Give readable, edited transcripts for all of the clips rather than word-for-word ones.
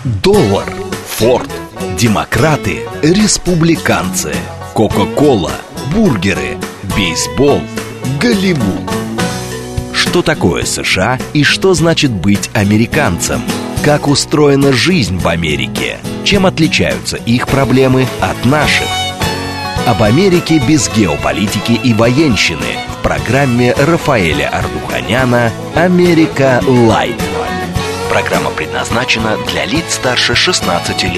Доллар, Форд, демократы, республиканцы, Кока-кола, бургеры, бейсбол, Голливуд. Что такое США и что значит быть американцем? Как устроена жизнь в Америке? Чем отличаются их проблемы от наших? Об Америке без геополитики и военщины в программе Рафаэля Ардуханяна «Америка Лайт». Программа предназначена для лиц старше 16 лет.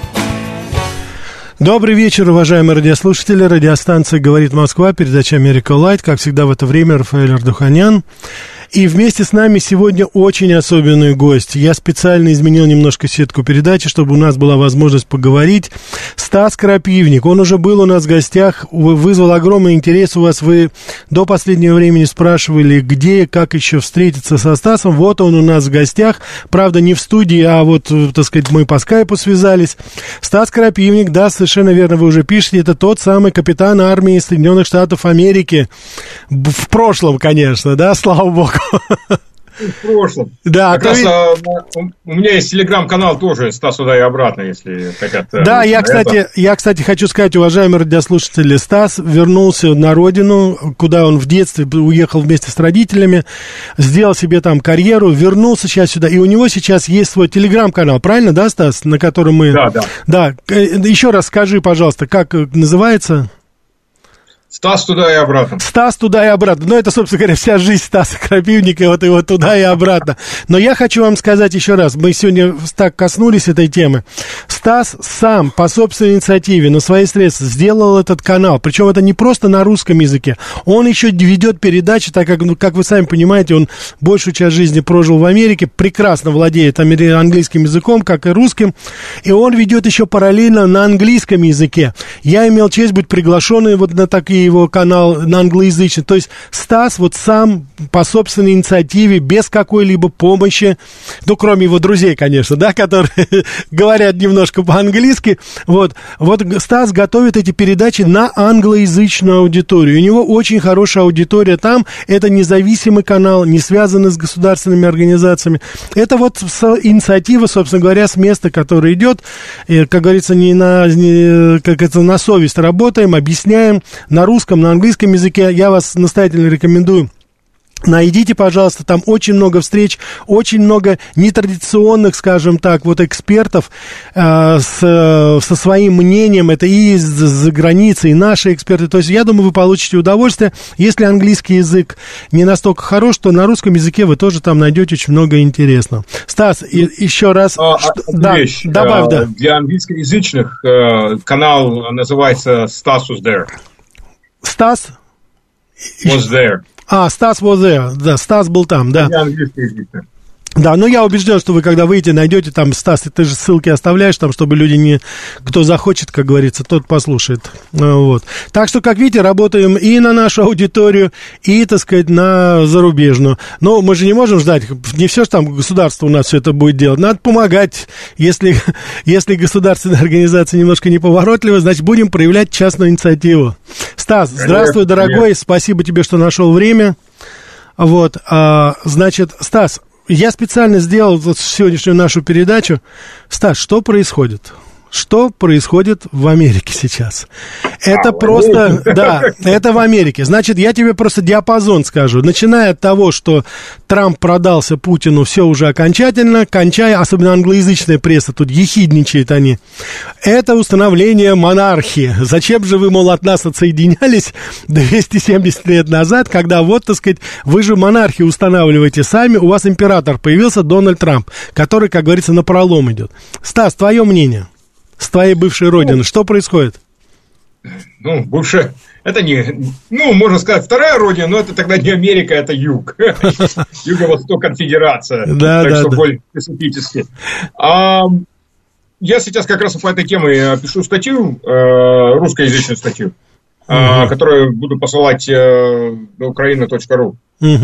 Добрый вечер, уважаемые радиослушатели. Радиостанция «Говорит Москва», передача «Америка Лайт». Как всегда в это время Рафаэль Ардуханян. И вместе с нами сегодня очень особенный гость. Я специально изменил немножко сетку передачи, чтобы у нас была возможность поговорить. Стас Крапивник, он уже был у нас в гостях, вызвал огромный интерес у вас. Вы до последнего времени спрашивали, где, как еще встретиться со Стасом. Вот он у нас в гостях. Правда, не в студии, а вот, так сказать, мы по скайпу связались. Стас Крапивник, да, совершенно верно, вы уже пишете, это тот самый капитан армии Соединенных Штатов Америки. В прошлом, конечно, да, слава богу. В прошлом. Да, как раз у меня есть телеграм-канал тоже «Стас туда и обратно», если хотят. Да, я, кстати, хочу сказать, уважаемые радиослушатели, Стас вернулся на родину, куда он в детстве уехал вместе с родителями, сделал себе там карьеру, вернулся сейчас сюда, и у него сейчас есть свой телеграм-канал, правильно, да, Стас, на котором мы... Да. Еще раз скажи, пожалуйста, как называется... Стас туда и обратно. Стас туда и обратно. Ну, это, собственно говоря, вся жизнь Стаса Крапивника, вот его туда и обратно. Но я хочу вам сказать еще раз, мы сегодня так коснулись этой темы. Стас сам по собственной инициативе на свои средства сделал этот канал. Причем это не просто на русском языке. Он еще ведет передачи, так как, ну, как вы сами понимаете, он большую часть жизни прожил в Америке, прекрасно владеет английским языком, как и русским. И он ведет еще параллельно на английском языке. Я имел честь быть приглашенным вот на такие его канал на англоязычный. То есть Стас вот сам по собственной инициативе, без какой-либо помощи, ну, кроме его друзей, конечно, да, которые говорят немножко по-английски, вот Стас готовит эти передачи на англоязычную аудиторию. У него очень хорошая аудитория там, это независимый канал, не связанный с государственными организациями. Это вот инициатива, собственно говоря, с места, которое идет, как говорится, на совесть работаем, объясняем на русском, на английском языке. Я вас настоятельно рекомендую. Найдите, пожалуйста, там очень много встреч, очень много нетрадиционных, скажем так, вот экспертов со своим мнением. Это и из-за границы, и наши эксперты. То есть, я думаю, вы получите удовольствие. Если английский язык не настолько хорош, то на русском языке вы тоже там найдете очень много интересного. Стас, еще раз... добавь, да. Для английскоязычных канал называется «Стас was there». Стас? Was there. Стас was there. Да, Стас был там, да. Да, но я убежден, что вы, когда выйдете, найдете там, Стас, ты же ссылки оставляешь там, чтобы люди кто захочет, как говорится, тот послушает. Вот. Так что, как видите, работаем и на нашу аудиторию, и, так сказать, на зарубежную. Но мы же не можем ждать, не все же там государство у нас все это будет делать. Надо помогать. Если государственная организация немножко неповоротлива, значит, будем проявлять частную инициативу. Стас, здравствуй, дорогой, спасибо тебе, что нашел время. Вот, значит, Стас, я специально сделал вот сегодняшнюю нашу передачу. Стас, что происходит? Что происходит в Америке сейчас? Это просто, да, это в Америке. Значит, я тебе просто диапазон скажу. Начиная от того, что Трамп продался Путину, все уже окончательно, кончая, особенно англоязычная пресса, тут ехидничают они. Это установление монархии. Зачем же вы, мол, от нас отсоединялись 270 лет назад, когда вот, так сказать, вы же монархию устанавливаете сами, у вас император появился Дональд Трамп, который, как говорится, напролом идет. Стас, твое мнение? С твоей бывшей родины. Что происходит? Ну, бывшая... Это не... Ну, можно сказать, вторая родина, но это тогда не Америка, это юг. Юго-Восток конфедерация. Да, так что более специфически. Я сейчас как раз по этой теме пишу статью, русскоязычную статью, которую буду посылать на ukraina.ru.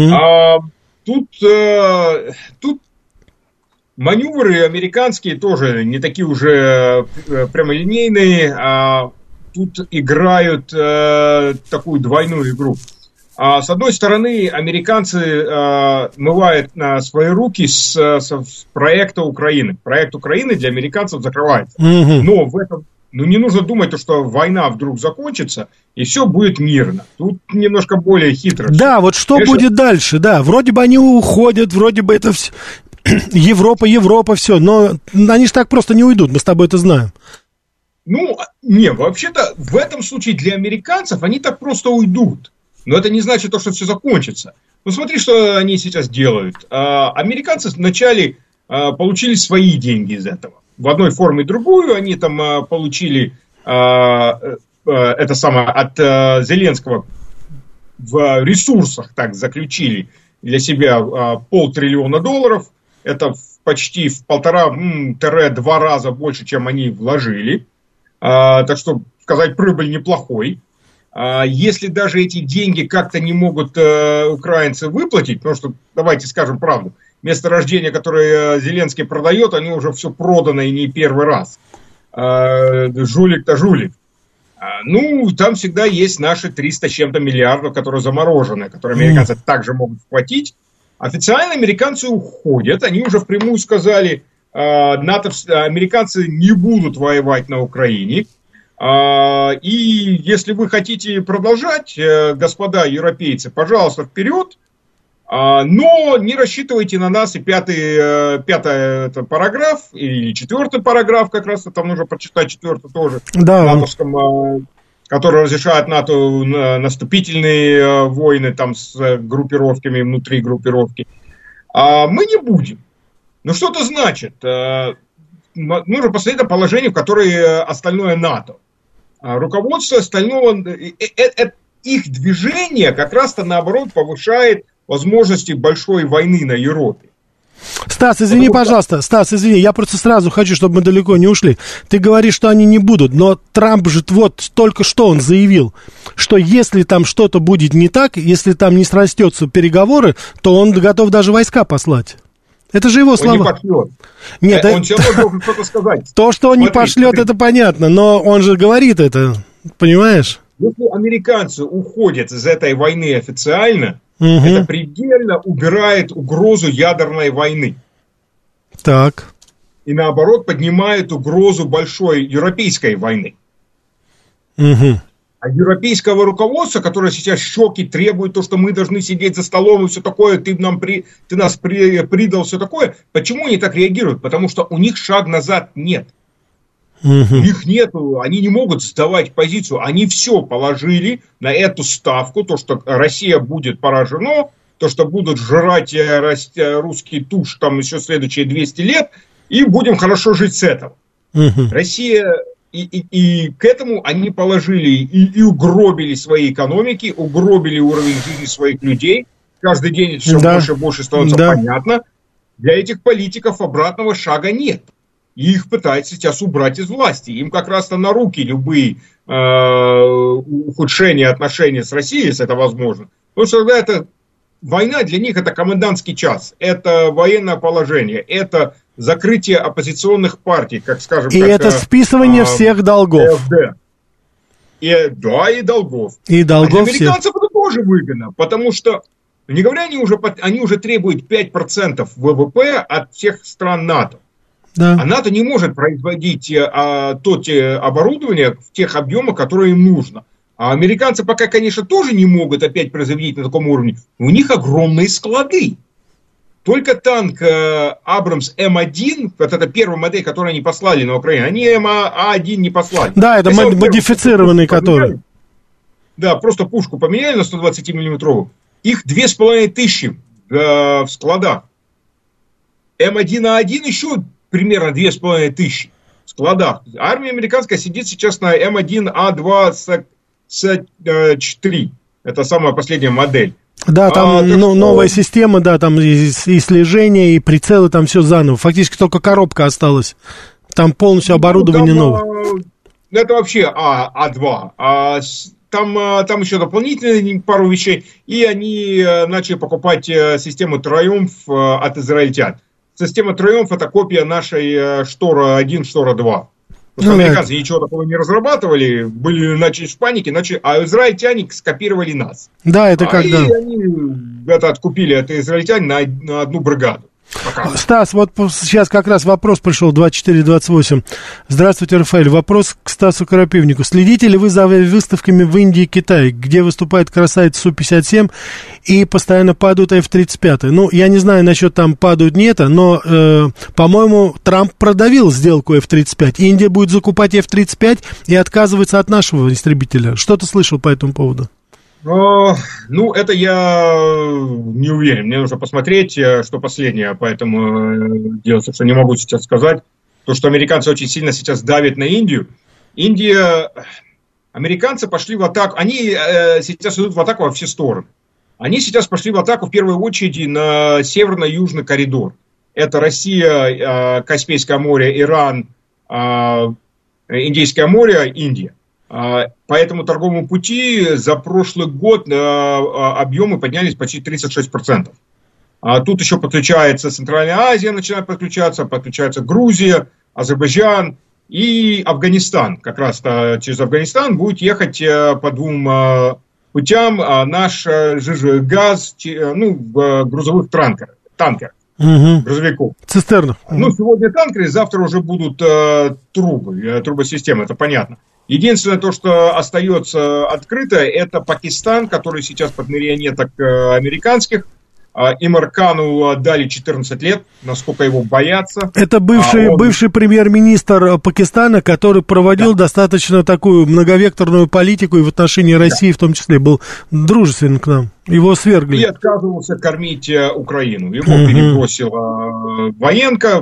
Тут маневры американские тоже не такие уже прямолинейные, тут играют такую двойную игру. С одной стороны, американцы мывают свои руки с проекта Украины. Проект Украины для американцев закрывается. Но в этом не нужно думать, что война вдруг закончится, и все будет мирно. Тут немножко более хитро. Да, вот что будет дальше, да. Вроде бы они уходят, вроде бы это все... Европа, все. Но они же так просто не уйдут, мы с тобой это знаем. Вообще-то в этом случае для американцев они так просто уйдут. Но это не значит, что все закончится. Смотри, что они сейчас делают. Американцы вначале получили свои деньги из этого. В одной форме и другую. Они там получили это самое от Зеленского в ресурсах, так заключили для себя $500 billion. Это почти в 1,5-2 раза больше, чем они вложили. Так что, сказать, прибыль неплохой. Если даже эти деньги как-то не могут украинцы выплатить, потому что, давайте скажем правду, месторождения, которые Зеленский продает, они уже все продано и не первый раз. Жулик-то жулик. Там всегда есть наши 300 с чем-то миллиардов, которые заморожены, которые американцы также могут вплатить. Официально американцы уходят, они уже впрямую сказали, американцы не будут воевать на Украине. И если вы хотите продолжать, господа европейцы, пожалуйста, вперед, но не рассчитывайте на нас. И пятый параграф, или 4 параграф, как раз там нужно прочитать 4 тоже, натовском, который разрешает НАТО наступительные войны там с группировками, внутри группировки. Мы не будем. Что это значит? Нужно посмотреть на положение, в которое остальное НАТО. Руководство остального, их движение как раз-то наоборот повышает возможности большой войны на Европе. Стас, извини, пожалуйста, я просто сразу хочу, чтобы мы далеко не ушли. Ты говоришь, что они не будут, но Трамп же вот только что он заявил, что если там что-то будет не так, если там не срастется переговоры, то он готов даже войска послать. Это же его слова. Он не пошлет. Нет, он все равно должен что-то сказать. То, что он не пошлет, это понятно, но он же говорит это, понимаешь? Если американцы уходят из этой войны официально, это предельно убирает угрозу ядерной войны. Так. И наоборот поднимает угрозу большой европейской войны. А европейского руководства, которое сейчас щеки требует то, что мы должны сидеть за столом и все такое, ты нас предал, все такое. Почему они так реагируют? Потому что у них шаг назад нет. У них нету, они не могут сдавать позицию. Они все положили на эту ставку, то, что Россия будет поражена, то, что будут жрать русский тушь там еще следующие 200 лет, и будем хорошо жить с этого. Россия... И к этому они положили и угробили свои экономики, угробили уровень жизни своих людей. Каждый день все больше и больше становится понятно. Для этих политиков обратного шага нет. И их пытаются сейчас убрать из власти. Им как раз-то на руки любые ухудшения отношений с Россией, если это возможно. Потому что тогда это война для них это комендантский час, это военное положение, это закрытие оппозиционных партий, как скажем. И это списывание всех долгов. И долгов. И долгов для американцев это тоже выгодно, потому что, не говоря, они уже требуют 5% ВВП от всех стран НАТО. Да. А НАТО не может производить оборудование в тех объемах, которые им нужно. А американцы пока, конечно, тоже не могут опять производить на таком уровне. У них огромные склады. Только танк Абрамс М1, вот это первая модель, которую они послали на Украину, они А1 не послали. Да, это модифицированный который. Да, просто пушку поменяли на 120 миллиметровую. Их 2500 в складах. М1А1 еще примерно 2500 в складах. Армия американская сидит сейчас на М1А2 С4. Это самая последняя модель. Да, там новая система, да, там и слежение, и прицелы, там все заново. Фактически только коробка осталась. Там полностью оборудование новое. Это вообще А2. Там еще дополнительные пару вещей. И они начали покупать систему Триумф от израильтян. Система Триумф это копия нашей Штора 1, Штора 2. Потому что американцы ничего такого не разрабатывали, начали в панике, а израильтяне скопировали нас. Да, это когда? И они откупили от израильтян на одну бригаду. Стас, вот сейчас как раз вопрос пришел, 2428. Здравствуйте, Рафаэль. Вопрос к Стасу Крапивнику. Следите ли вы за выставками в Индии и Китае, где выступает красавец Су-57 и постоянно падают F-35? Ну, я не знаю, насчет там падают нет, но, по-моему, Трамп продавил сделку F-35. Индия будет закупать F-35 и отказывается от нашего истребителя. Что ты слышал по этому поводу? Ну, это я не уверен. Мне нужно посмотреть, что последнее, поэтому дело, что не могу сейчас сказать. То, что американцы очень сильно сейчас давят на Индию. Американцы пошли в атаку, они сейчас идут в атаку во все стороны. Они сейчас пошли в атаку в первую очередь на северно-южный коридор. Это Россия, Каспийское море, Иран, Индийское море, Индия. По этому торговому пути за прошлый год объемы поднялись почти 36%. Тут еще подключается Центральная Азия, начинает подключаться Грузия, Азербайджан и Афганистан. Как раз через Афганистан будет ехать по двум путям наш жиженый газ в грузовых танкерах. Грузовиков. Цистернах. Ну, сегодня танкеры, завтра уже будут трубосистемы, это понятно. Единственное, то, что остается открыто, это Пакистан, который сейчас под марионеток американских. Имран-Хану дали 14 лет, насколько его боятся. Это бывший премьер-министр Пакистана, который проводил достаточно такую многовекторную политику и в отношении России в том числе, был дружествен к нам. Его свергли. И отказывался кормить Украину. Его перебросила военка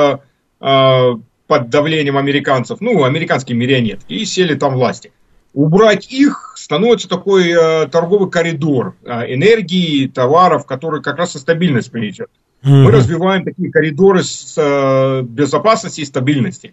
под давлением американцев, американские марионетки, и сели там власти. Убрать их становится такой торговый коридор энергии, товаров, который как раз и стабильность принесет. Мы развиваем такие коридоры с безопасности и стабильности.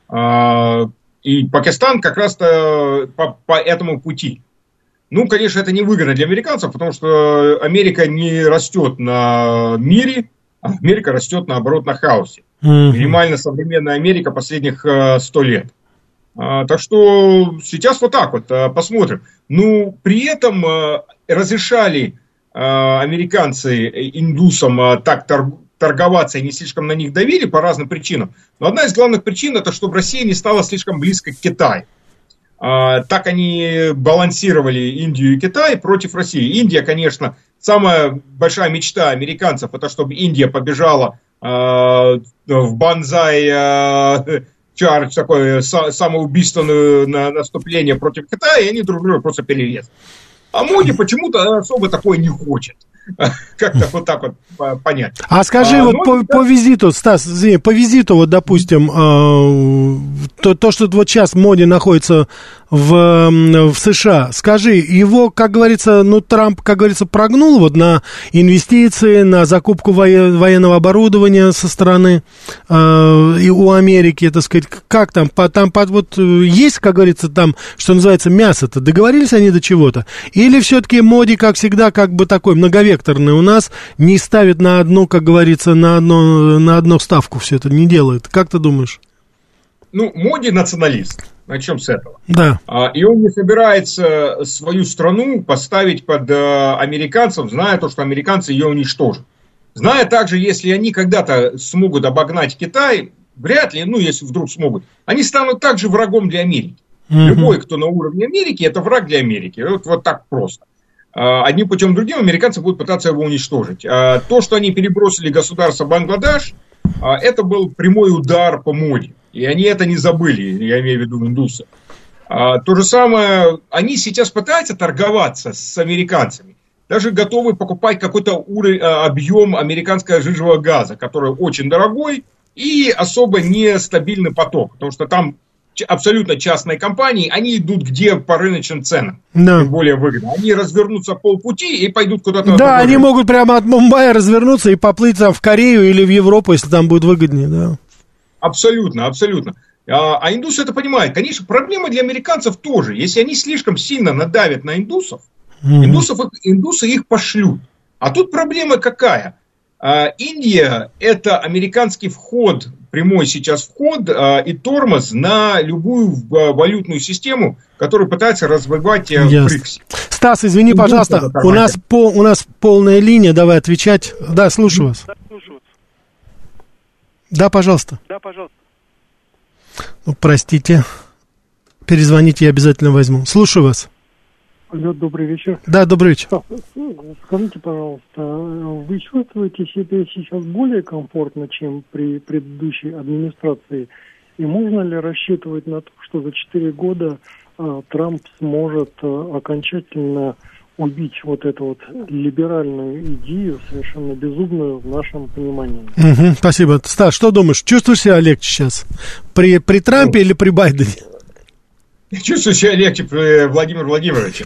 И Пакистан как раз по этому пути. Ну, конечно, это невыгодно для американцев, потому что Америка не растет на мире, а Америка растет, наоборот, на хаосе. Минимально современная Америка последних 100 лет. Так что сейчас вот так вот посмотрим. Ну, при этом разрешали американцы индусам так торговаться и не слишком на них давили по разным причинам. Но одна из главных причин это, чтобы Россия не стала слишком близко к Китаю. Так они балансировали Индию и Китай против России. Индия, конечно, самая большая мечта американцев, это чтобы Индия побежала в банзай чардж, такое самоубийственное наступление против Китая, и они друг друга просто перерезали. А Моди почему-то особо такое не хочет. Как-то вот так вот понять. А скажи, по визиту, Стас, извини, по визиту, вот, допустим, то, что вот сейчас Моди находится в США, скажи, его, как говорится, Трамп, как говорится, прогнул вот на инвестиции, на закупку военного оборудования со стороны и у Америки, так сказать, как там вот есть, как говорится, там, что называется, мясо-то, договорились они до чего-то? Или все-таки Моди, как всегда, как бы такой многовекторный у нас, не ставит на одну, как говорится, на одну ставку все это, не делает? Как ты думаешь? Моди националист. Начнем с этого. Да. И он не собирается свою страну поставить под американцев, зная то, что американцы ее уничтожат. Зная также, если они когда-то смогут обогнать Китай, вряд ли, если вдруг смогут, они станут также врагом для Америки. Любой, кто на уровне Америки, это враг для Америки. Вот так просто. Одним путем другим американцы будут пытаться его уничтожить. То, что они перебросили государство Бангладеш, это был прямой удар по Моди. И они это не забыли, я имею в виду индусы. То же самое, они сейчас пытаются торговаться с американцами. Даже готовы покупать какой-то объем американского жиженого газа, который очень дорогой и особо нестабильный поток. Потому что там абсолютно частные компании, они идут где по рыночным ценам. Да. Тем более выгодно. Они развернутся полпути и пойдут куда-то. Да, они могут прямо от Мумбаи развернуться и поплыть в Корею или в Европу, если там будет выгоднее, да. Абсолютно, абсолютно. А индусы это понимают. Конечно, проблема для американцев тоже. Если они слишком сильно надавят на индусов, индусы их пошлют. А тут проблема какая? Индия – это американский вход, прямой сейчас вход и тормоз на любую валютную систему, которую пытается развивать БРИКС. Стас, извини, пожалуйста, у нас полная линия, давай отвечать. Да, слушаю вас. Да, пожалуйста. Ну, простите. Перезвоните, я обязательно возьму. Слушаю вас. Алло, добрый вечер. Да, добрый вечер. Скажите, пожалуйста, вы чувствуете себя сейчас более комфортно, чем при предыдущей администрации? И можно ли рассчитывать на то, что за 4 года Трамп сможет окончательно убить вот эту вот либеральную идею, совершенно безумную в нашем понимании? Спасибо. Стас, что думаешь? Чувствуешь себя легче сейчас? При Трампе или при Байдене? Чувствую себя легче при Владимире Владимировиче.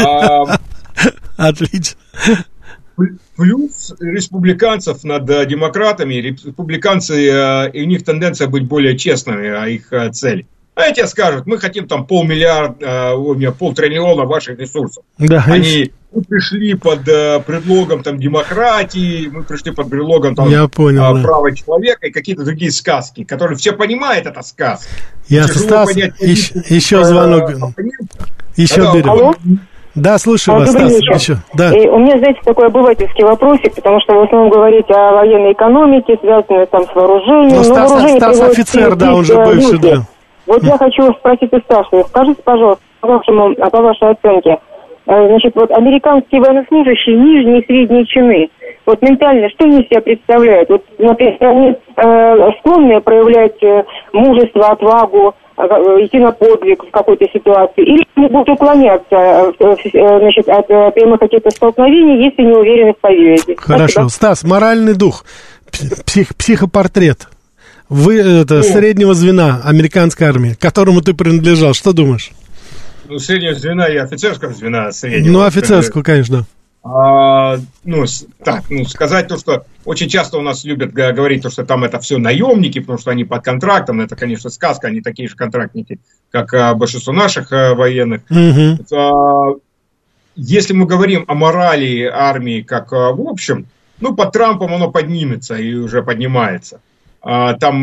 Отлично. Плюс республиканцев над демократами. Республиканцы, и у них тенденция быть более честными о их цели. А эти скажут, мы хотим там 500 триллиона ваших ресурсов. Да, мы пришли под предлогом там демократии, мы пришли под предлогом там права человека и какие-то другие сказки, которые все понимают, это сказки. Стас, еще звонок. Еще берем. Алло? Да, слушаю вас, Стас. Еще. Да. И у меня, знаете, такой обывательский вопросик, потому что в основном говорите о военной экономике, связанной там с вооружением. Стас офицер, да, он же бывший, да. Вот я хочу спросить у Стаса, скажите, пожалуйста, по вашей оценке, значит, вот американские военнослужащие, нижние и средние чины, вот ментально, что они себя представляют? Вот, например, они склонны проявлять мужество, отвагу, идти на подвиг в какой-то ситуации, или они будут уклоняться, значит, от прямых каких-то столкновений, если не уверены в победе? Хорошо. Спасибо. Стас, моральный дух, психопортрет. Вы среднего звена американской армии, к которому ты принадлежал, что думаешь? Ну, среднего звена и офицерского звена среднего. Ну, офицерского, конечно. Сказать то, что очень часто у нас любят говорить, то, что там это все наемники, потому что они под контрактом, это, конечно, сказка, они такие же контрактники, как большинство наших военных. Если мы говорим о морали армии как в общем, под Трампом оно поднимется и уже поднимается. Там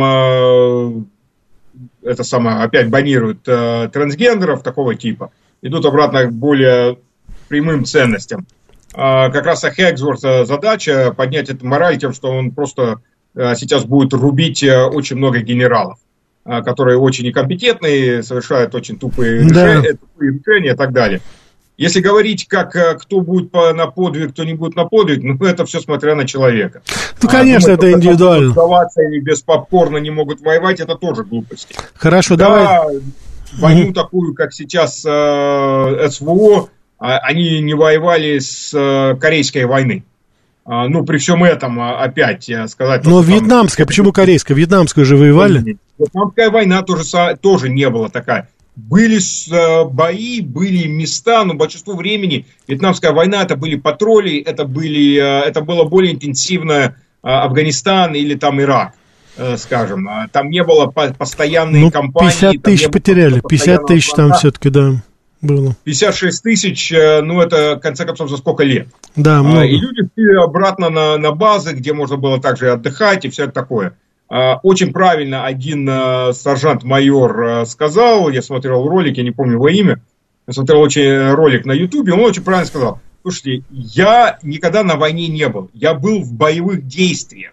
опять банируют трансгендеров такого типа, идут обратно к более прямым ценностям. Как раз Хэгсворт задача поднять эту мораль тем, что он просто сейчас будет рубить очень много генералов, которые очень некомпетентные, совершают очень тупые решения и так далее. Если говорить, кто будет на подвиг, кто не будет на подвиг, это все смотря на человека. Ну, конечно, это индивидуально. Сдаваться или без попкорна не могут воевать, это тоже глупости. Хорошо, давай. Войну такую, как сейчас СВО, они не воевали с Корейской войны. При всем этом, опять сказать... Но вьетнамская, почему корейская? Вьетнамскую же воевали? Вьетнамская война тоже не была такая. Были бои, были места, но большинство времени вьетнамская война, это были патрули, это было более интенсивно Афганистан или там Ирак, скажем. Там не было постоянной кампании. 50 тысяч потеряли, 50 тысяч там все-таки, да, было. 56 тысяч, это, в конце концов, за сколько лет? Да, много. И люди шли обратно на базы, где можно было также отдыхать и все такое. Очень правильно один сержант-майор сказал, я смотрел ролик, я не помню его имя, я смотрел ролик на Ютубе, он очень правильно сказал: слушайте, я никогда на войне не был, я был в боевых действиях.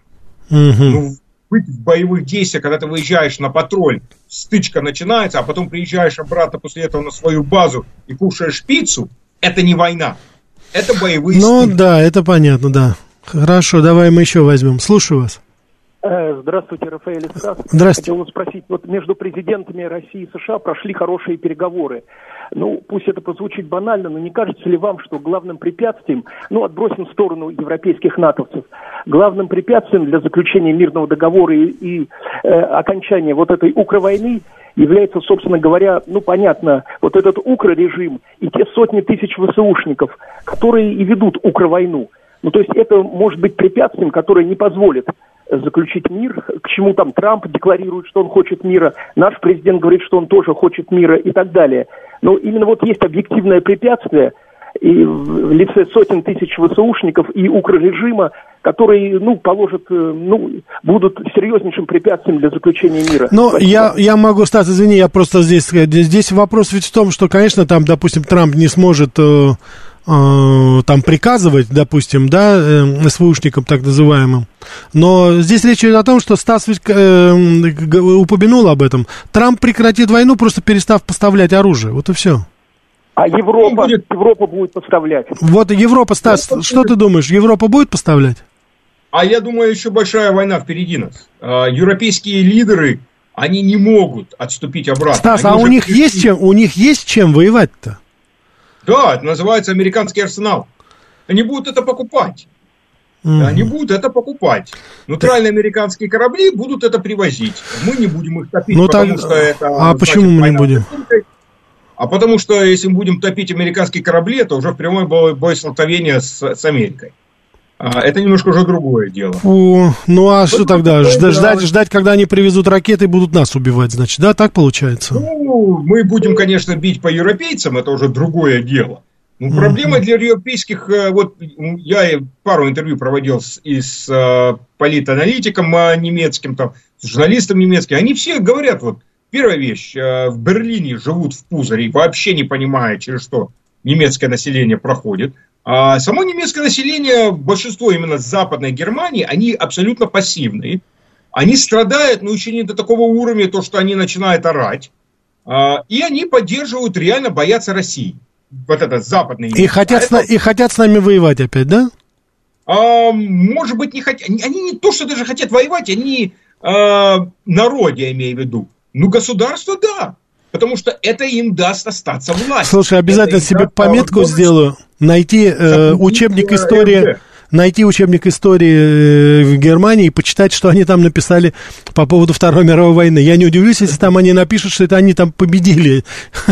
Быть в боевых действиях, когда ты выезжаешь на патруль, стычка начинается, а потом приезжаешь обратно после этого на свою базу и кушаешь пиццу, это не война, это боевые стычки. Да, это понятно, да. Хорошо, давай мы еще возьмем, слушаю вас. Здравствуйте, Рафаэль и Стас. Здравствуйте. Хотел спросить, между президентами России и США прошли хорошие переговоры. Пусть это прозвучит банально, но не кажется ли вам, что главным препятствием, отбросим в сторону европейских натовцев, главным препятствием для заключения мирного договора и окончания вот этой укровойны является, собственно говоря, понятно, вот этот укрорежим и те сотни тысяч ВСУшников, которые и ведут укровойну. То есть это может быть препятствием, которое не позволит заключить мир, к чему там Трамп декларирует, что он хочет мира, наш президент говорит, что он тоже хочет мира и так далее. Но именно есть объективное препятствие, и в лице сотен тысяч ВСУшников и укррежима, которые, будут серьезнейшим препятствием для заключения мира. Ну, я могу, Стас, извини, я просто здесь вопрос ведь в том, что, конечно, там, допустим, Трамп не сможет там приказывать, допустим, да, СВУшникам так называемым, но здесь речь идет о том, что Стас ведь упомянул об этом. Трамп прекратит войну, просто перестав поставлять оружие, вот и все. А Европа будет поставлять. Вот Европа, Стас, что ты думаешь, Европа будет поставлять? А я думаю, еще большая война впереди нас. Европейские лидеры, они не могут отступить обратно. Стас, у них есть чем воевать-то? Да, это называется американский арсенал. Они будут это покупать. Они будут это покупать. Нейтральные американские корабли будут это привозить. Мы не будем их топить, потому что это... А почему мы не будем? А потому что если мы будем топить американские корабли, это уже в прямое боестолкновение с Америкой. Это немножко уже другое дело. Что тогда? Ждать, когда они привезут ракеты и будут нас убивать, значит, да? Так получается? Мы будем, конечно, бить по европейцам, это уже другое дело. Но проблема для европейских... Вот я пару интервью проводил и с политаналитиком немецким, там, с журналистом немецким. Они все говорят, вот, первая вещь, в Берлине живут в пузыре, вообще не понимая, через что немецкое население проходит. А само немецкое население, большинство именно Западной Германии, они абсолютно пассивные. Они страдают, но еще не до такого уровня, то, что они начинают орать. И они поддерживают, реально боятся России. Вот это западные. И хотят с нами воевать опять, да? Может быть, не хотят. Они не то, что даже хотят воевать, они народ, я имею в виду. Ну, государство, да. Потому что это им даст остаться властью. Слушай, обязательно себе пометку сделаю. Найти учебник истории в Германии и почитать, что они там написали по поводу Второй мировой войны. Я не удивлюсь, если там они напишут, что это они там победили.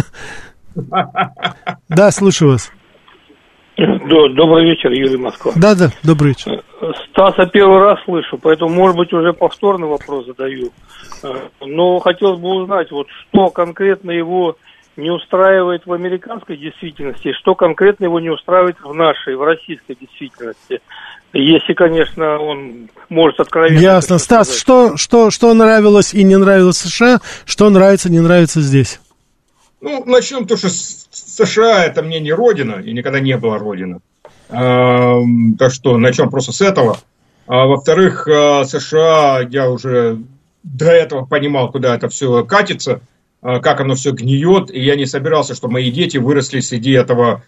Да, слушаю вас. Добрый вечер, Юрий Москва. Да, добрый вечер. Стаса первый раз слышу, поэтому, может быть, уже повторный вопрос задаю. Но хотелось бы узнать, вот что конкретно его не устраивает в американской действительности, и что конкретно его не устраивает в нашей, в российской действительности. Если, конечно, он может откровенно... Ясно. Стас, что нравилось и не нравилось США, что нравится, не нравится здесь? Ну, начнем то, что США это мне не родина, и никогда не была родина. Так что начнем просто с этого. Во-вторых, США, я уже до этого понимал, куда это все катится, как оно все гниет, и я не собирался, чтобы мои дети выросли среди этого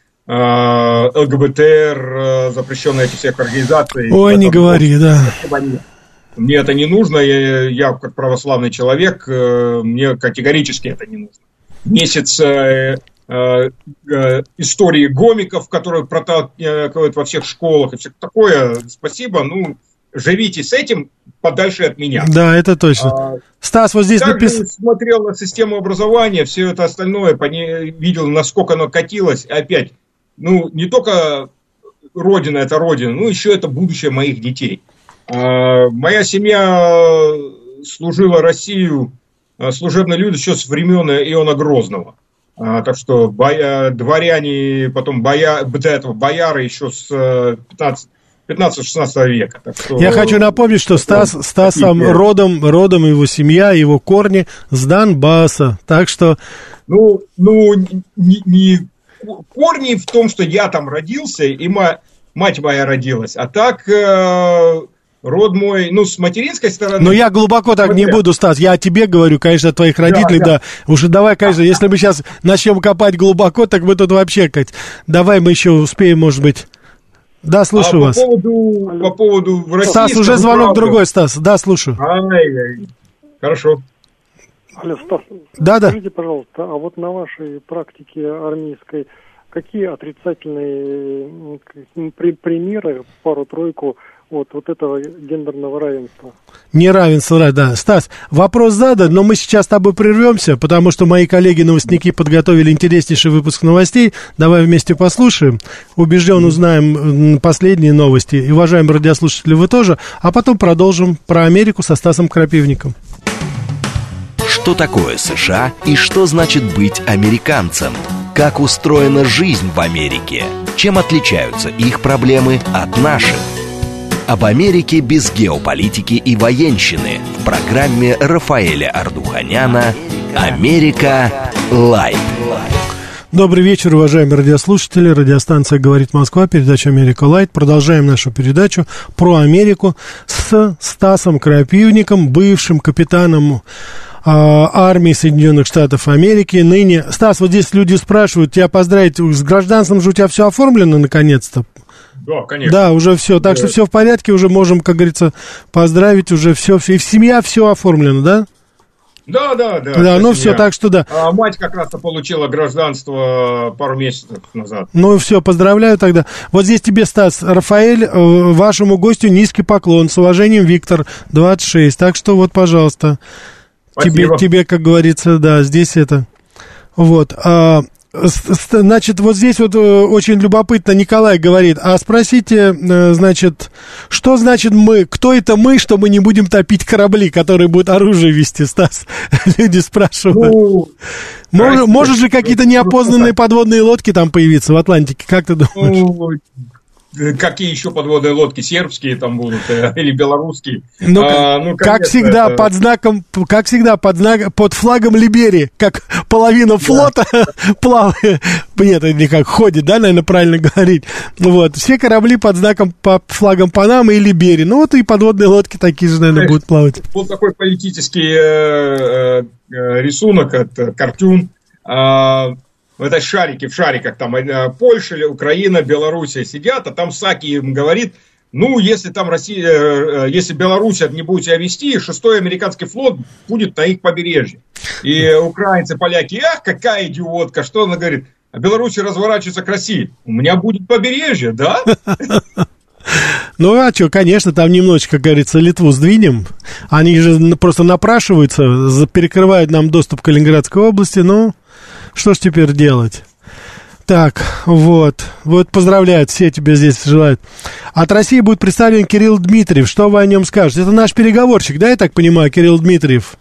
ЛГБТ, запрещенной этих всех организаций. Ой, не говори, да. Мне это не нужно, я как православный человек, мне категорически это не нужно. Месяц истории гомиков, которые проталкивают во всех школах и все такое, спасибо, живите с этим подальше от меня. Да, это точно. Стас, вот здесь написано... смотрел на систему образования, все это остальное, видел, насколько оно катилось, и опять, не только родина это родина, еще это будущее моих детей. Моя семья служила Россию, служебные люди еще с времен Иоанна Грозного. Так что дворяне, потом бояры еще с 15-16 века. Так что... Я хочу напомнить, что Стас родом его семья, его корни с Донбасса. Так что... не корни в том, что я там родился, и мать моя родилась, а так... Род мой, с материнской стороны... Но я глубоко так не буду, Стас, я о тебе говорю, конечно, о твоих родителях, да. Уже давай, конечно, если мы сейчас начнем копать глубоко, так мы тут вообще, Кать, давай мы еще успеем, может быть... Да, слушаю вас. По поводу российского... Стас, уже звонок другой, Стас, да, слушаю. Хорошо. Алло, Стас, скажите, пожалуйста, а вот на вашей практике армейской какие отрицательные примеры, пару-тройку, вот этого гендерного равенства? Неравенство, да. Стас, вопрос задан, но мы сейчас с тобой прервемся, потому что мои коллеги-новостники подготовили интереснейший выпуск новостей. Давай вместе послушаем. Убежден, узнаем последние новости. И, уважаемые радиослушатели, вы тоже. А потом продолжим про Америку со Стасом Крапивником. Что такое США и что значит быть американцем? Как устроена жизнь в Америке? Чем отличаются их проблемы от наших? Об Америке без геополитики и военщины в программе Рафаэля Ардуханяна «Америка. Лайв». Добрый вечер, уважаемые радиослушатели. Радиостанция «Говорит Москва», передача «Америка Лайт». Продолжаем нашу передачу про Америку с Стасом Крапивником, бывшим капитаном армии Соединенных Штатов Америки. Ныне, Стас, вот здесь люди спрашивают, тебя поздравить, с гражданством же у тебя все оформлено наконец-то? Да, конечно. Да, уже все, так что все в порядке, уже можем, как говорится, поздравить, уже все, и семья все оформлено, да? Да. Да, ну все, так что да. А мать как раз-то получила гражданство пару месяцев назад. Ну все, поздравляю тогда. Вот здесь тебе, Стас, Рафаэль, вашему гостю низкий поклон. С уважением, Виктор, 26. Так что вот, пожалуйста, тебе, как говорится, да, здесь это. Вот. Значит, вот здесь вот очень любопытно Николай говорит, а спросите, значит, что значит мы, кто это мы, что мы не будем топить корабли, которые будут оружие вести, Стас? Люди спрашивают. Может же какие-то неопознанные подводные лодки там появиться в Атлантике, как ты думаешь? Какие еще подводные лодки? Сербские там будут или белорусские? Как всегда, под флагом Либерии, как половина флота плавает. Нет, это не как ходит, да, наверное, правильно говорить. Вот, все корабли под флагом Панамы и Либерии. Ну, вот и подводные лодки такие же, наверное, будут плавать. Вот такой политический рисунок, это картун. Это шарики, в шариках, там Польша, Украина, Белоруссия сидят, а там Саки им говорит, ну, если там Россия, если Белоруссия не будет себя вести, 6-й американский флот будет на их побережье. И украинцы, поляки, ах, какая идиотка, что она говорит, а Белоруссия разворачивается к России, у меня будет побережье, да? Ну, а что, конечно, там немножечко, как говорится, Литву сдвинем. Они же просто напрашиваются, перекрывают нам доступ к Калининградской области, ну... Что ж теперь делать? Так, вот поздравляют, все тебе здесь желают. От России будет представлен Кирилл Дмитриев. Что вы о нем скажете? Это наш переговорщик, да, я так понимаю, Кирилл Дмитриев?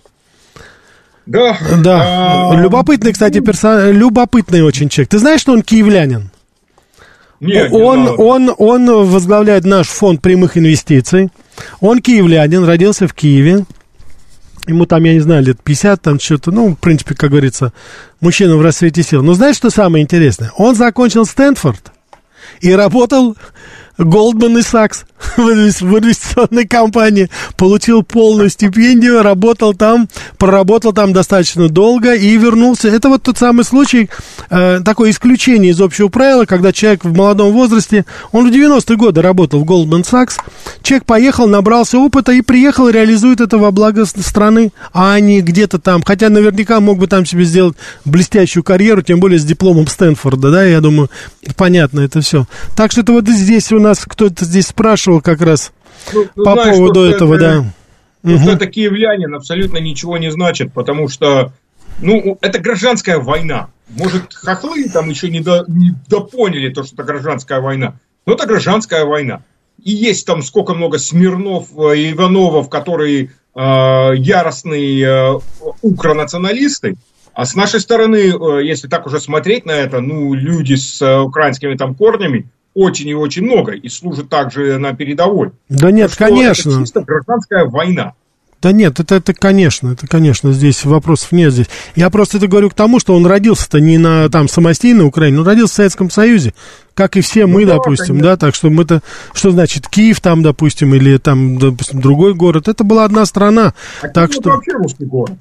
Да. Любопытный, кстати, любопытный очень человек. Ты знаешь, что он киевлянин? Нет, он возглавляет наш фонд прямых инвестиций. Он киевлянин, родился в Киеве. Ему там, я не знаю, лет 50, там что-то, ну, в принципе, как говорится, мужчина в расцвете сил. Но знаешь, что самое интересное? Он закончил Стэнфорд и работал Goldman Sachs в инвестиционной компании, получил полную стипендию, проработал там достаточно долго и вернулся. Это вот тот самый случай, такое исключение из общего правила, когда человек в молодом возрасте, он в 90-е годы работал в Goldman Sachs, человек поехал, набрался опыта и приехал, реализует это во благо страны, а не где-то там, хотя наверняка мог бы там себе сделать блестящую карьеру, тем более с дипломом Стэнфорда, да, я думаю, понятно это все. Так что это вот здесь у нас кто-то здесь спрашивал как раз по поводу этого, да. Что это киевлянин абсолютно ничего не значит, потому что, это гражданская война. Может, хохлы там еще не допоняли то, что это гражданская война, но это гражданская война. И есть там сколько много Смирнов и Ивановов, которые яростные укронационалисты. А с нашей стороны, если так уже смотреть на это, люди с украинскими там корнями очень и очень много, и служат также на передовой. Да нет, конечно. Это чисто гражданская война. Да нет, это конечно, здесь вопросов нет здесь. Я просто это говорю к тому, что он родился-то не на там самостийной Украине, он родился в Советском Союзе, как и все мы, допустим, конечно. Да, так что мы-то, что значит Киев там, допустим, или там, допустим, другой город, это была одна страна. Так что вообще русский город.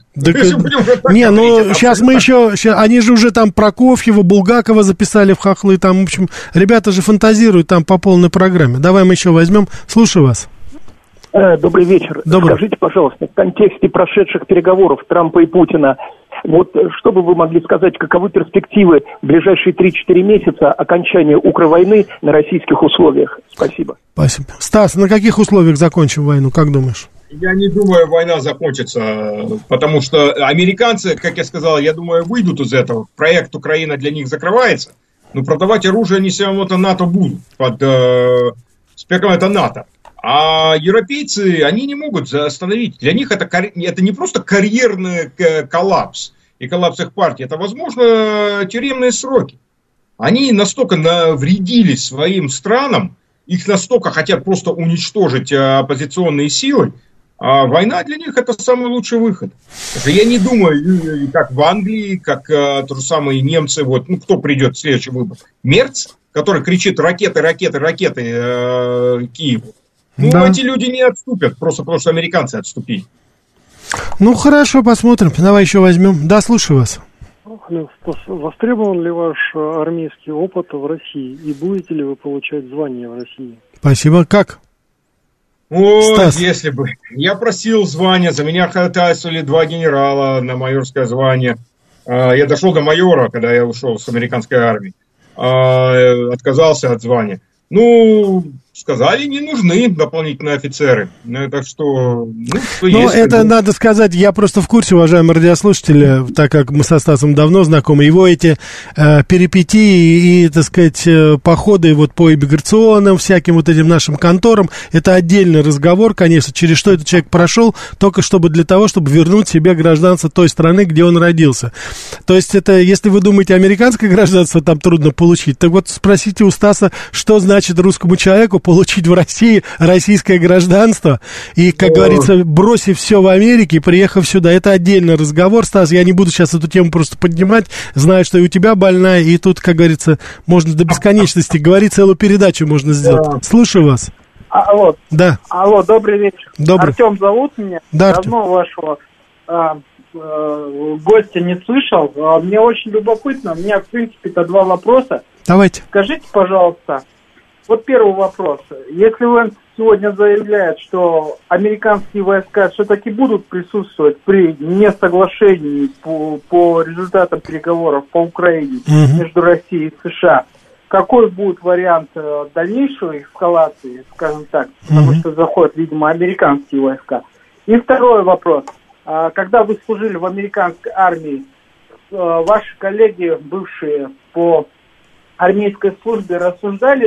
Сейчас мы еще, они же уже там Прокофьева, Булгакова записали в хохлы, там, в общем, ребята же фантазируют там по полной программе. Давай мы еще возьмем, слушаю вас. Добрый вечер. Добрый. Скажите, пожалуйста, в контексте прошедших переговоров Трампа и Путина, вот что бы вы могли сказать, каковы перспективы в ближайшие 3-4 месяца окончания укровойны на российских условиях? Спасибо. Спасибо. Стас, на каких условиях закончим войну, как думаешь? Я не думаю, война закончится, потому что американцы, как я сказал, я думаю, выйдут из этого. Проект Украина для них закрывается, но продавать оружие они все равно НАТО будут под спеком это НАТО. А европейцы, они не могут остановить. Для них это не просто карьерный коллапс и коллапс их партии, это, возможно, тюремные сроки. Они настолько навредили своим странам, их настолько хотят просто уничтожить оппозиционные силы, а война для них это самый лучший выход. Я не думаю, как в Англии, как то же самое немцы, вот, ну, кто придет в следующий выбор? Мерц, который кричит ракеты Киеву. Ну, да. Эти люди не отступят, просто потому что американцы отступили. Ну, хорошо, посмотрим. Давай еще возьмем. Да, слушаю вас. Востребован ли ваш армейский опыт в России? И будете ли вы получать звание в России? Спасибо. Как? О, Стас. Если бы. Я просил звания, за меня ходатайствовали 2 генерала на майорское звание. Я дошел до майора, когда я ушел с американской армии. Отказался от звания. Ну, сказали, не нужны дополнительные офицеры. Так что... Ну, это надо сказать, я просто в курсе, уважаемые радиослушатели, так как мы со Стасом давно знакомы, его эти перипетии и, так сказать, походы вот по иммиграционным всяким вот этим нашим конторам, это отдельный разговор, конечно, через что этот человек прошел, только чтобы для того, чтобы вернуть себе гражданство той страны, где он родился. То есть это, если вы думаете, американское гражданство там трудно получить, так вот спросите у Стаса, что значит русскому человеку получить в России российское гражданство и, как говорится, бросив все в Америке и приехав сюда. Это отдельный разговор, Стас, я не буду сейчас эту тему просто поднимать, знаю, что и у тебя больная, и тут, как говорится, можно до бесконечности говорить, целую передачу можно сделать. Слушаю вас. Алло. Да. Алло, добрый вечер. Добрый. Артем зовут меня. Да, давно вашего гостя не слышал. Мне очень любопытно. У меня, в принципе-то, 2 вопроса. Давайте. Скажите, пожалуйста, вот первый вопрос. Если Венс сегодня заявляет, что американские войска все-таки будут присутствовать при несоглашении по результатам переговоров по Украине между Россией и США, какой будет вариант дальнейшей эскалации, скажем так, потому что заходят, видимо, американские войска? И второй вопрос. Когда вы служили в американской армии, ваши коллеги, бывшие по армейской службе, рассуждали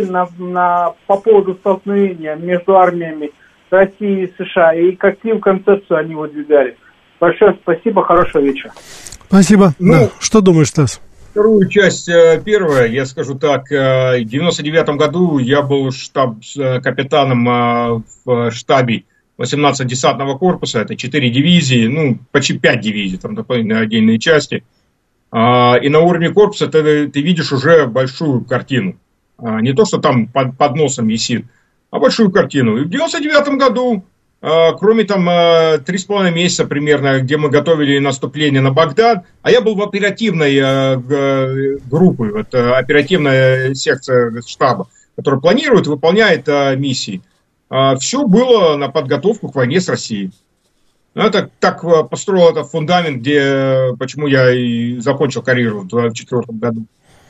по поводу столкновения между армиями России и США, и какую концепцию они выдвигали? Большое спасибо, хорошего вечера. Спасибо. Да. Что думаешь, Стас? Вторую часть, первая, я скажу так, в 99 году я был штаб-капитаном в штабе 18 десантного корпуса, это 4 дивизии, ну, почти 5 дивизий, там дополнительные отдельные части. И на уровне корпуса ты видишь уже большую картину. Не то, что там под носом висит, а большую картину. И в 99 году, кроме там 3,5 месяца примерно, где мы готовили наступление на Багдад, а я был в оперативной группе, вот, оперативная секция штаба, которая планирует, выполняет миссии. Все было на подготовку к войне с Россией. Это так построил этот фундамент, почему я и закончил карьеру в 2004 году,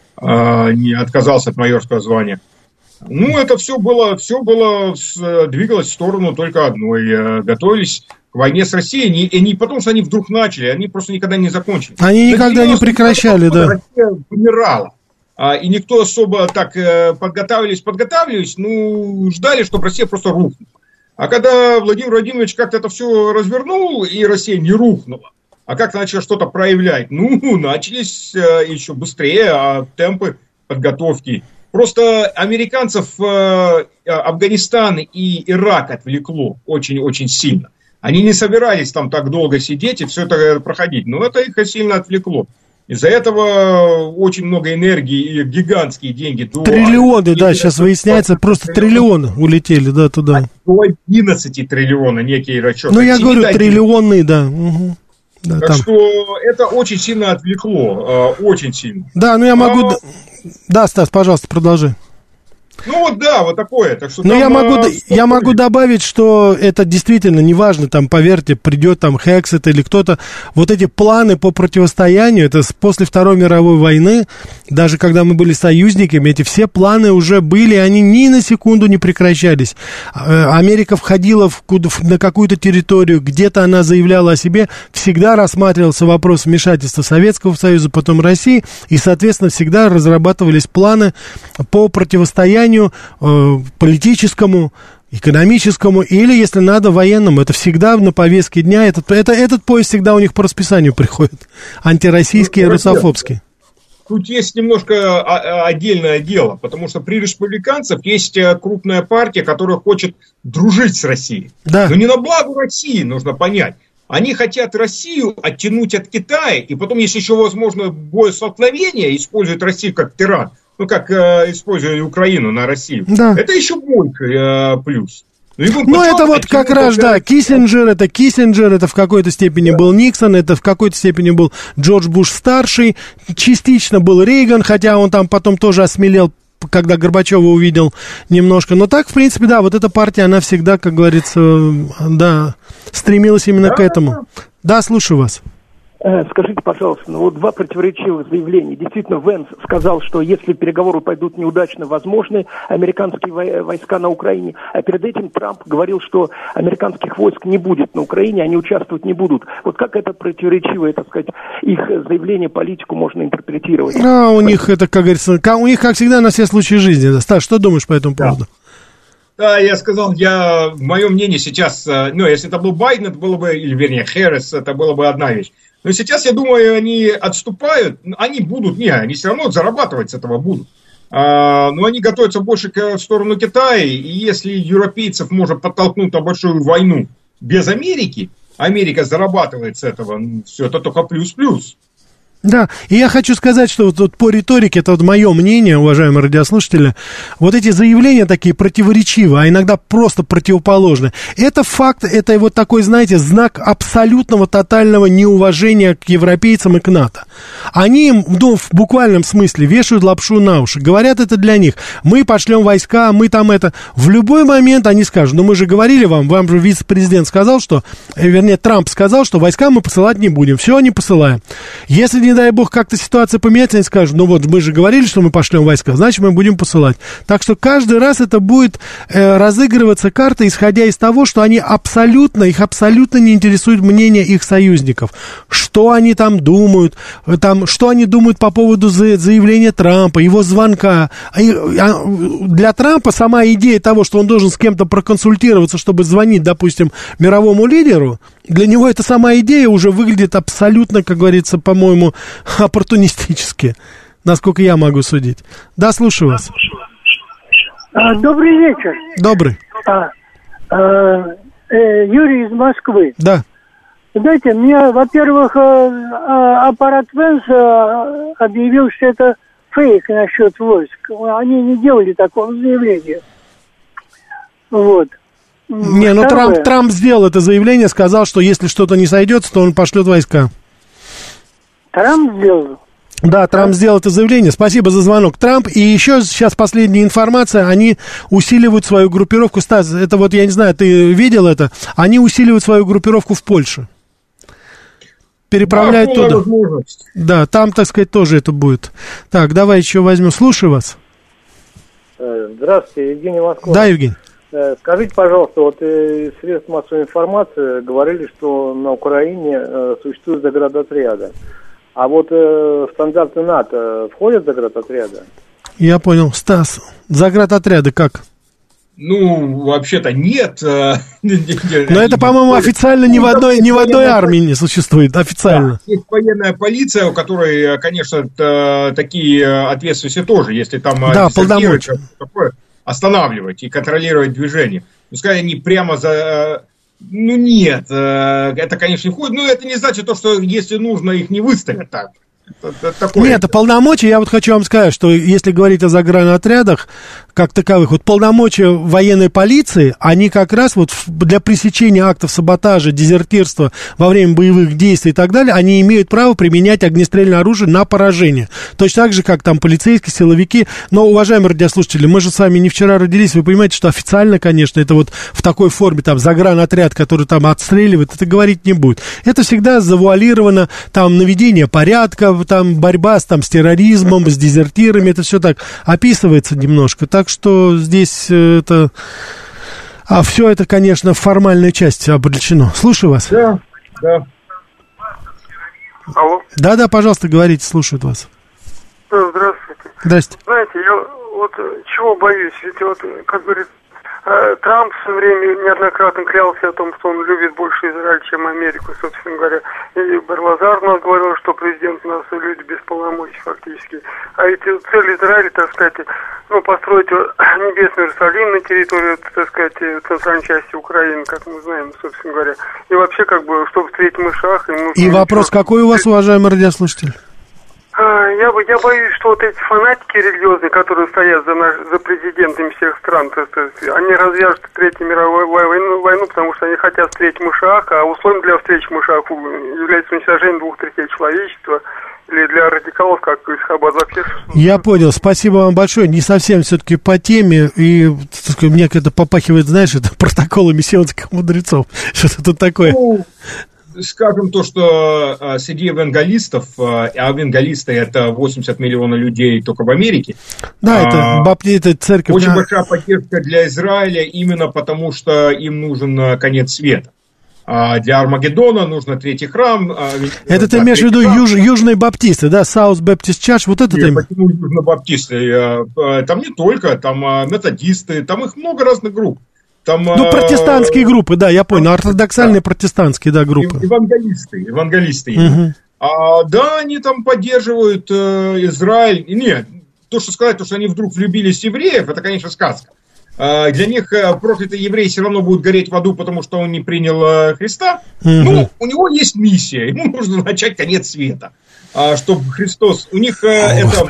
не отказался от майорского звания. Ну, это все было, двигалось в сторону только одной. Готовились к войне с Россией, и не потому, что они вдруг начали, они просто никогда не закончили. Они никогда не прекращали, да. Россия вымирала. И никто особо так подготавливались, ну, ждали, чтобы Россия просто рухнула. А когда Владимир Владимирович как-то это все развернул, и Россия не рухнула, а как начала что-то проявлять, ну, начались еще быстрее темпы подготовки. Просто американцев Афганистан и Ирак отвлекло очень-очень сильно. Они не собирались там так долго сидеть и все это проходить, но это их сильно отвлекло. Из-за этого очень много энергии и гигантские деньги. Триллионы, да, сейчас выясняется, просто триллионы улетели, да, туда. До 11 триллиона некие расчеты. Ну, я говорю, триллионные, да. Угу. Да, так там. Что это очень сильно отвлекло, очень сильно. Да, ну я могу... Да, Стас, пожалуйста, продолжи. Ну вот да, вот такое. Так что но я могу добавить, что это действительно неважно, там, поверьте, придет там Хексет или кто-то, вот эти планы по противостоянию, это после Второй мировой войны, даже когда мы были союзниками, эти все планы уже были, они ни на секунду не прекращались. Америка входила на какую-то территорию, где-то она заявляла о себе, всегда рассматривался вопрос вмешательства Советского Союза, потом России, и, соответственно, всегда разрабатывались планы по противостоянию политическому, экономическому или, если надо, военному. Это всегда на повестке дня. Этот поезд всегда у них по расписанию приходит. Антироссийский и русофобский. тут есть немножко отдельное дело, потому что при республиканцах есть крупная партия, которая хочет дружить с Россией. Да. Но не на благо России, нужно понять. Они хотят Россию оттянуть от Китая, и потом, если еще возможно боестолкновение, используют Россию как тиран, ну, как использовали Украину на Россию. Да. Это еще больше плюс. Ну, это вот как раз, да, Киссинджер, это в какой-то степени был Никсон, это в какой-то степени был Джордж Буш-старший, частично был Рейган, хотя он там потом тоже осмелел, когда Горбачева увидел немножко. Но так, в принципе, да, вот эта партия, она всегда, как говорится, да, стремилась именно к этому. Да, слушаю вас. Скажите, пожалуйста, ну вот два противоречивых заявления. Действительно, Венс сказал, что если переговоры пойдут неудачно, возможны американские войска на Украине. А перед этим Трамп говорил, что американских войск не будет на Украине, они участвовать не будут. Вот как это противоречивое, так сказать, их заявление, политику можно интерпретировать? А у них это, как говорится, у них, как всегда, на все случаи жизни. Стас, что думаешь по этому поводу? Да, я сказал, мое мнение сейчас, ну, если это был Байден, это было бы, или вернее, Хэррис, это была бы одна вещь. Но сейчас, я думаю, они отступают, они будут, они все равно зарабатывать с этого будут. Но они готовятся больше в сторону Китая, и если европейцев может подтолкнуть на большую войну без Америки, Америка зарабатывает с этого, все это только плюс-плюс. Да, и я хочу сказать, что вот по риторике, это вот мое мнение, уважаемые радиослушатели, вот эти заявления такие противоречивые, а иногда просто противоположные. Это факт, это вот такой, знаете, знак абсолютного, тотального неуважения к европейцам и к НАТО. Они им, ну, в буквальном смысле вешают лапшу на уши, говорят это для них. Мы пошлем войска, мы там это. В любой момент они скажут, ну мы же говорили вам же вице-президент сказал, что, вернее, Трамп сказал, что войска мы посылать не будем, все, не посылаем. Если не дай бог, как-то ситуация поменяется, они скажут, ну вот, мы же говорили, что мы пошлем войска, значит, мы будем посылать. Так что каждый раз это будет разыгрываться карта, исходя из того, что их абсолютно не интересует мнение их союзников. Что они там думают, что они думают по поводу заявления Трампа, его звонка. Для Трампа сама идея того, что он должен с кем-то проконсультироваться, чтобы звонить, допустим, мировому лидеру, для него эта сама идея уже выглядит абсолютно, как говорится, по-моему, оппортунистически, насколько я могу судить. Да, слушаю вас. Добрый вечер. Добрый. Юрий из Москвы. Да. Знаете, мне, во-первых, аппарат Венс объявил, что это фейк насчет войск. Они не делали такого заявления. Вот. Не, ну Трамп сделал это заявление, сказал, что если что-то не сойдется, то он пошлет войска. Трамп сделал? Да, Трамп сделал это заявление. Спасибо за звонок. Трамп, и еще сейчас последняя информация, они усиливают свою группировку. Стас, это вот, я не знаю, ты видел это? Они усиливают свою группировку в Польше. Переправляют туда. Да, там, так сказать, тоже это будет. Так, давай еще возьмем. Слушаю вас. Здравствуйте, Евгений Москва. Да, Евгений. Скажите, пожалуйста, вот средства массовой информации говорили, что на Украине существуют заградотряды. А вот стандарты НАТО входят в заградотряды? Я понял. Стас, заградотряды как? Ну, вообще-то нет. Но это, по-моему, официально ни в одной армии не существует, официально. Да, есть военная полиция, у которой, конечно, такие ответственности тоже, если там полномочия останавливать и контролировать движение. Пускай они прямо за... Ну, нет, это, конечно, не входит, но это не значит, что если нужно, их не выставят так. Нет, это полномочия, я вот хочу вам сказать, что если говорить о загранотрядах, как таковых, вот полномочия военной полиции, они как раз вот для пресечения актов саботажа, дезертирства во время боевых действий и так далее, они имеют право применять огнестрельное оружие на поражение. Точно так же, как там полицейские, силовики. Но, уважаемые радиослушатели, мы же с вами не вчера родились, вы понимаете, что официально, конечно, это вот в такой форме, там, загранотряд, который там отстреливает, это говорить не будет. Это всегда завуалировано, там, наведение порядка, там, борьба с терроризмом, с дезертирами, это все так описывается немножко. Так что здесь это... А все это, конечно, в формальной части облечено. Слушаю вас. Да. Алло. Да, пожалуйста, говорите, слушают вас. Здравствуйте. Здрасте. Знаете, я вот чего боюсь, ведь вот, как говорит Трамп в свое время неоднократно клялся о том, что он любит больше Израиль, чем Америку, собственно говоря. И Берлазар у нас говорил, что президент у нас люди без полномочий фактически. А ведь цель Израиля, так сказать, построить небесный Иерусалим на территории, так сказать, центральной части Украины, как мы знаем, собственно говоря. И вообще, чтобы встретить Машиаха... И вопрос какой у вас, уважаемый радиослушатель? Я боюсь, что вот эти фанатики религиозные, которые стоят за президентами всех стран, они развяжут Третью мировую войну, потому что они хотят встретить Машиаха, а условием для встречи Машиаха является уничтожение 2/3 человечества, или для радикалов, как из Хаббат вообще. Я понял, спасибо вам большое. Не совсем все-таки по теме, и мне это попахивает, знаешь, это протоколами сионских мудрецов. Что-то тут такое. Скажем то, что среди евангелистов, а евангелисты это 80 миллионов людей только в Америке. Да, это церковь. Очень большая поддержка для Израиля, именно потому что им нужен конец света. Для Армагеддона нужно третий храм. Это ты имеешь в виду южные баптисты, да? South Baptist Church, вот это ты? Почему южные баптисты? Там не только, там методисты, там их много разных групп. Там, протестантские группы, да, я понял, ортодоксальные протестантские, да, группы. Евангелисты. Да, они там поддерживают Израиль. Нет, то, что они вдруг влюбились в евреев, это, конечно, сказка. Для них проклятый еврей все равно будет гореть в аду, потому что он не принял Христа. Ну, у него есть миссия, ему нужно начать конец света, чтобы Христос... У них это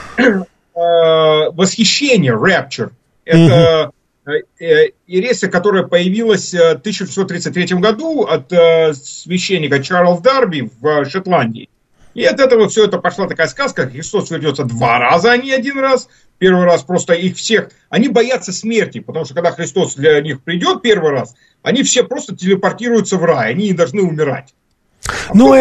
восхищение, rapture, это... Ересия, которая появилась в 1633 году от священника Чарльза Дарби в Шотландии. И от этого все это пошла такая сказка. Христос вернется 2 раза, а не 1 раз. Первый раз просто их всех... Они боятся смерти, потому что когда Христос для них придет первый раз, они все просто телепортируются в рай, они не должны умирать. Ну,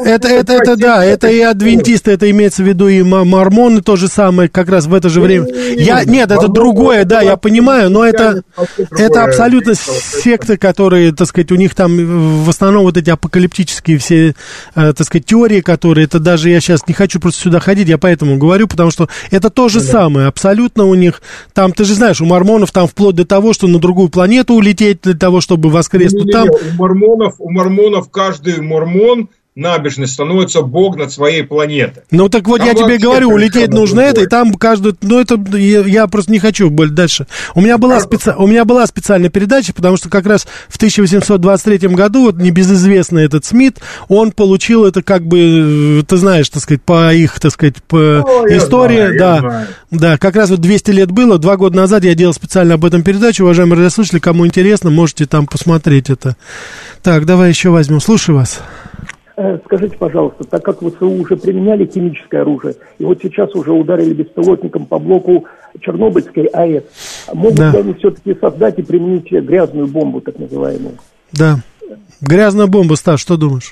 это и адвентисты, это имеется в виду и мормоны, то же самое, как раз в это же время. Нет, это другое, да, я понимаю, но это абсолютно секты, которые, так сказать, у них там в основном вот эти апокалиптические все, так сказать, теории, которые, это даже я сейчас не хочу просто сюда ходить, я поэтому говорю, потому что это то же самое, абсолютно у них, там, ты же знаешь, у мормонов там вплоть до того, что на другую планету улететь для того, чтобы воскреснуть там. У мормонов каждый мормон набожный становится бог над своей планетой. Ну так вот, там я тебе говорю, улететь нужно это, и там каждую... Ну это я просто не хочу дальше. У меня была специальная передача, потому что как раз в 1823 году, вот небезызвестный этот Смит, он получил это как бы, ты знаешь, так сказать, по их, так сказать, по истории. Да, как раз вот 200 лет было, 2 года назад я делал специально об этом передачу, уважаемые радиослушатели, кому интересно, можете там посмотреть это. Так, давай еще возьмем, слушаю вас. Скажите, пожалуйста, так как ВСУ уже применяли химическое оружие, и вот сейчас уже ударили беспилотником по блоку Чернобыльской АЭС, могут ли они все-таки создать и применить грязную бомбу, так называемую? Да. Грязная бомба, Стас, что думаешь?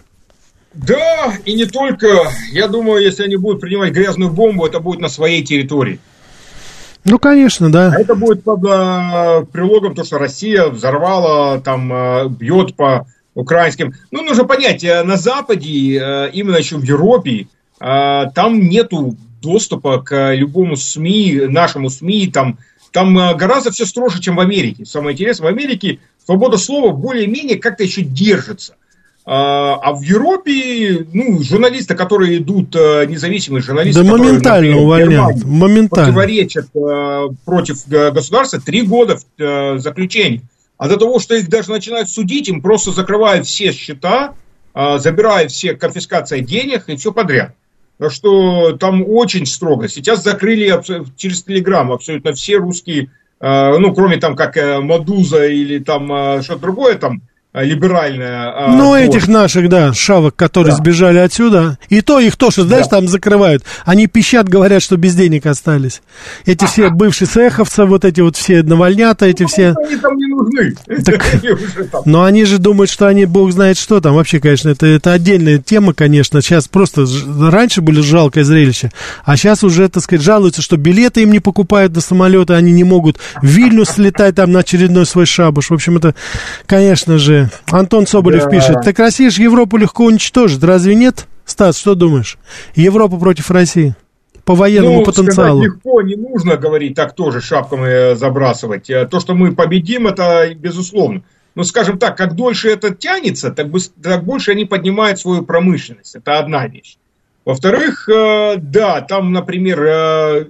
Да, и не только. Я думаю, если они будут принимать грязную бомбу, это будет на своей территории. Ну, конечно, да. А это будет под прилогом то, что Россия взорвала, там, бьет по... украинским. Ну, нужно понять, на Западе, именно еще в Европе, там нету доступа к любому СМИ, нашему СМИ, там гораздо все строже, чем в Америке. Самое интересное, в Америке свобода слова более-менее как-то еще держится. А в Европе, журналисты, которые идут, независимые журналисты, да которые, моментально увольняют, моментально противоречат против государства, 3 года заключения. А до того, что их даже начинают судить, им просто закрывают все счета, забирают все конфискации денег и все подряд. Так что там очень строго. Сейчас закрыли через Телеграм абсолютно все русские, кроме там как Мадуза или там что-то другое там, либеральная. Этих наших, да, шавок, которые сбежали отсюда. И то их тоже, знаешь, там закрывают. Они пищат, говорят, что без денег остались. Эти все бывшие цеховцы, вот эти вот все навальнята, эти все... Они там не нужны. Но они же думают, что они, бог знает что там. Вообще, конечно, это отдельная тема, конечно. Сейчас просто... Раньше были жалкое зрелище. А сейчас уже, так сказать, жалуются, что билеты им не покупают на самолеты, они не могут в Вильнюс слетать там на очередной свой шабаш. В общем, это, конечно же... Антон Соболев пишет: так Россия же Европу легко уничтожит, разве нет? Стас, что думаешь? Европа против России. по военному потенциалу. Легко, не нужно говорить так тоже, шапками забрасывать. То, что мы победим, это безусловно. Но, скажем так, как дольше это тянется, так больше они поднимают свою промышленность. Это одна вещь. Во-вторых, да, там, например,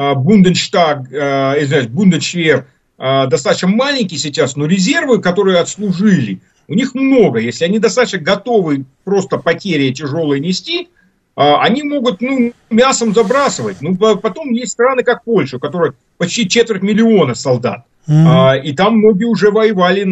Бундесвер достаточно маленький сейчас, но резервы, которые отслужили, у них много. Если они достаточно готовы просто потери тяжелые нести, они могут мясом забрасывать. Потом есть страны, как Польша, у которой почти 250 000 солдат. И там многие уже воевали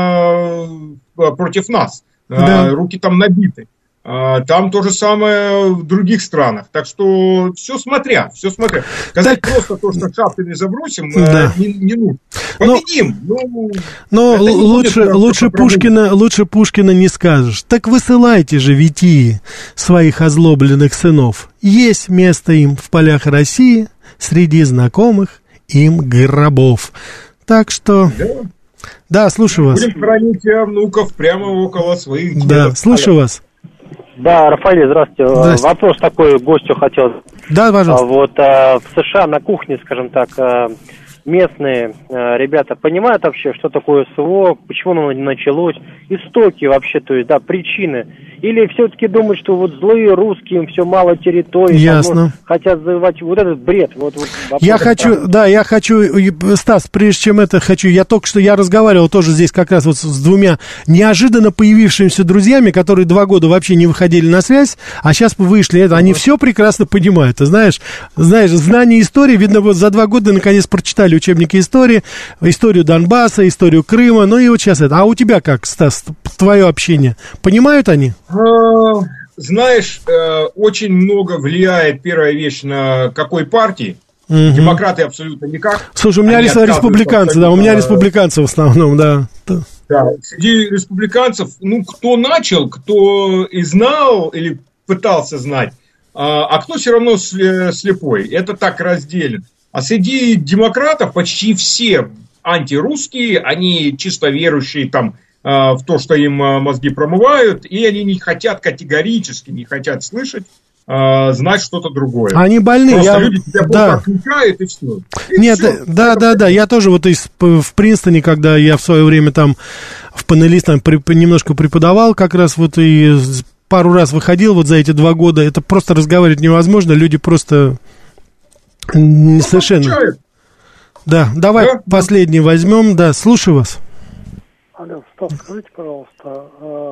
против нас. Да. Руки там набиты. Там то же самое в других странах. Так что все смотря. Сказать так... просто то, что шапками забросим, не нужно. Победим. Но лучше Пушкина не скажешь. Так высылайте же, Витии, своих озлобленных сынов. Есть место им в полях России среди знакомых им гробов. Так что... Да, слушаю вас. Будем хранить внуков прямо около своих дедов. Да, слушаю вас. Да, Рафаэль, здравствуйте. Вопрос такой гостю хотел. Да, пожалуйста. Вот в США на кухне, скажем так, местные ребята понимают вообще, что такое СВО, почему оно началось, истоки вообще, то есть, да, причины. Или все-таки думают, что вот злые русские, им все мало территории, ясно. Хотят завоевать, вот этот бред. Я хочу, Стас, прежде чем это хочу, я разговаривал тоже здесь как раз вот с двумя неожиданно появившимися друзьями, которые 2 года вообще не выходили на связь, а сейчас вышли, они все прекрасно понимают, ты знаешь, знание истории, видно, вот за 2 года наконец прочитали учебники истории, историю Донбасса, историю Крыма, и вот сейчас это. А у тебя как, Стас, твое общение, понимают они? Знаешь, очень много влияет, первая вещь, на какой партии. Демократы абсолютно никак. Слушай, у меня республиканцы, у меня республиканцы в основном, да. Да, среди республиканцев, кто начал, кто и знал или пытался знать, а кто все равно слепой. Это так разделен. А среди демократов почти все антирусские, они чисто верующие там в то, что им мозги промывают, и они категорически не хотят слышать, знать что-то другое. Они больны. Люди тебя отключают, и все. Да, я тоже вот в Принстоне, когда я в свое время там в панелистах немножко преподавал, как раз вот и пару раз выходил вот за эти 2 года, это просто разговаривать невозможно, люди просто совершенно... Да, давай последний возьмем, слушаю вас. Алло, Стас, скажите, пожалуйста,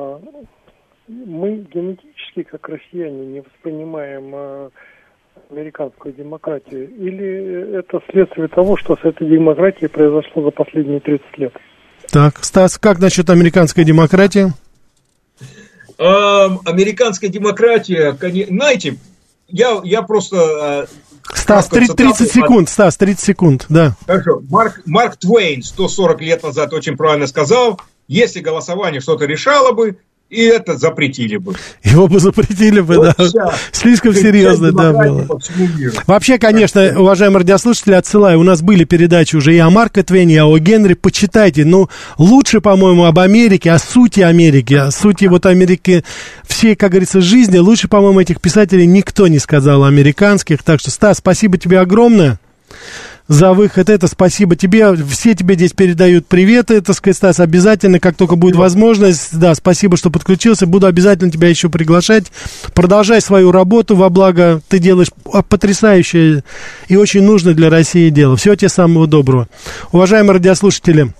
мы генетически, как россияне, не воспринимаем американскую демократию? Или это следствие того, что с этой демократией произошло за последние 30 лет? Так, Стас, как насчет американской демократии? Американская демократия, знаете, я просто... Стас, 30 секунд, да. Хорошо. Марк Твейн 140 лет назад очень правильно сказал, если голосование что-то решало бы, и это запретили бы. Его бы запретили бы, вот да. Слишком серьезно, да, было. Вообще, конечно, уважаемые радиослушатели, отсылаю, у нас были передачи уже и о Марке Твене, и о Генри, почитайте, лучше, по-моему, об Америке, о сути вот Америки, всей, как говорится, жизни, лучше, по-моему, этих писателей никто не сказал, американских, так что, Стас, спасибо тебе огромное за выход, спасибо тебе, все тебе здесь передают приветы, Стас, обязательно, как только будет возможность, спасибо, что подключился, буду обязательно тебя еще приглашать, продолжай свою работу во благо, ты делаешь потрясающее и очень нужное для России дело, всего тебе самого доброго. Уважаемые радиослушатели,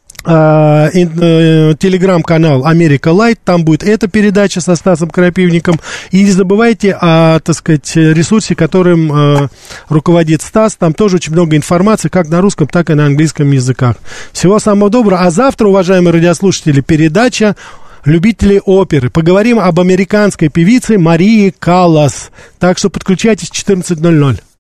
телеграм-канал Америка Лайт, там будет эта передача со Стасом Крапивником, и не забывайте о, ресурсе, которым руководит Стас, там тоже очень много информации, как на русском, так и на английском языках. Всего самого доброго, а завтра, уважаемые радиослушатели, передача любителей оперы. Поговорим об американской певице Марии Каллас, так что подключайтесь в 14:00.